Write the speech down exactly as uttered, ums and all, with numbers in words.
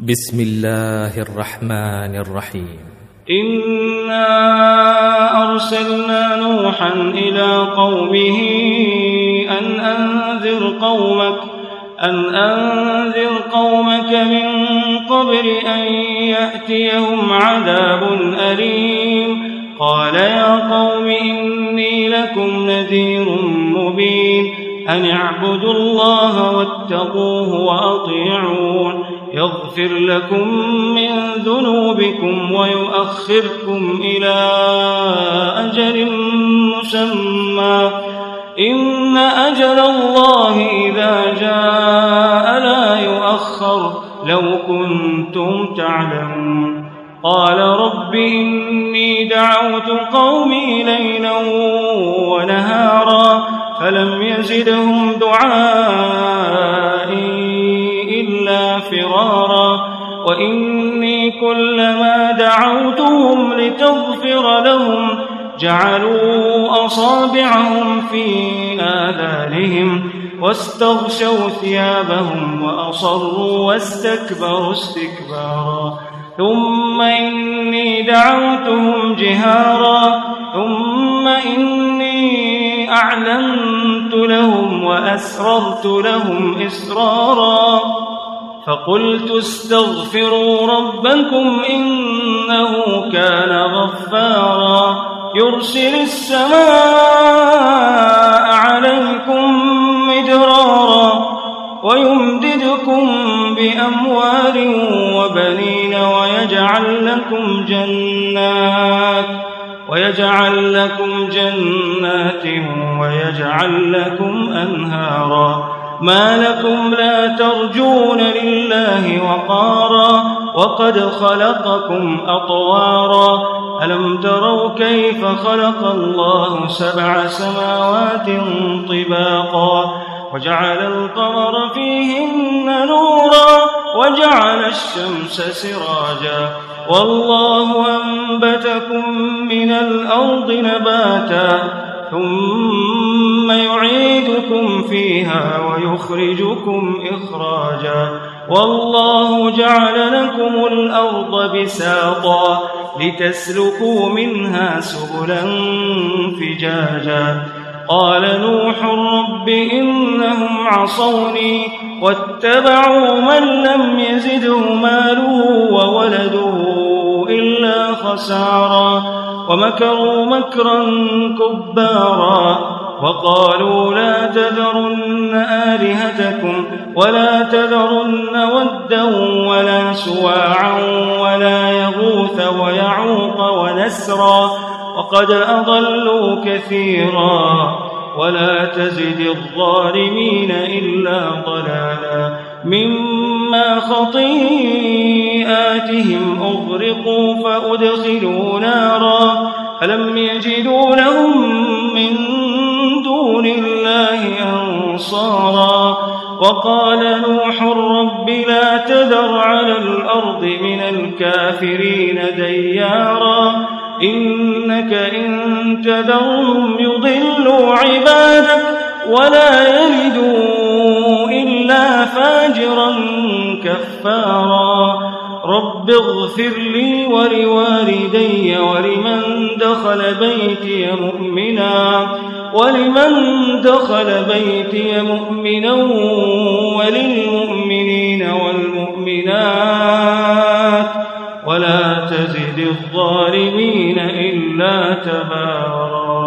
بسم الله الرحمن الرحيم. إنا أرسلنا نوحا إلى قومه أن أنذر قومك أن أنذر قومك من قبل أن يأتيهم عذاب أليم. قال يا قوم إني لكم نذير مبين أن اعبدوا الله واتقوه وأطيعون يغفر لكم من ذنوبكم ويؤخركم إلى أجل مسمى إن أجل الله إذا جاء لا يؤخر لو كنتم تعلمون. قال رب إني دعوت قومي ليلا ونهارا فلم يزدهم دعائي إلا فرارا وإني كلما دعوتهم لتغفر لهم جعلوا أصابعهم في آذانهم واستغشوا ثيابهم وأصروا واستكبروا استكبارا ثم إني دعوتهم جهارا ثم إني أعلنت لهم وأسررت لهم إسرارا فقلت استغفروا ربكم إنه كان غفارا يرسل السماء عليكم مدرارا ويمددكم بأموال وبنين ويجعل لكم جنات ويجعل لكم جنات ويجعل لكم أنهارا ما لكم لا ترجون لله وقارا وقد خلقكم أطوارا ألم تروا كيف خلق الله سبع سماوات طباقا وجعل القمر فيهن نورا وجعل الشمس سراجا والله أنبتكم من الأرض نباتا ثم يعيدكم فيها ويخرجكم إخراجا والله جعل لكم الأرض بساطا لتسلكوا منها سبلا فجاجا. قال نوح رب إنهم عصوني واتبعوا من لم يزده ماله وولده إلا خسارا ومكروا مكرا كبارا وقالوا لا تذرن آلهتكم ولا تذرن ودا ولا سواعا ولا يغوث ويعوق ونسرا وقد أضلوا كثيرا ولا تزد الظالمين إلا ضلالا مما خطيئاتهم أغرقوا فأدخلوا نارا فلم يجدوا لهم من دون الله أنصارا. وقال نوح رب لا تذر على الأرض من الكافرين ديارا إنك إن تذرهم يضلوا عبادك ولا يلدوا إلا فاجرا كفارا. رب اغفر لي ولوالدي ولمن دخل بيتي مؤمنا ولمن دخل بيتي مؤمنا وللمؤمنين والمؤمنات ولا تزد الظالمين إلا تبارا.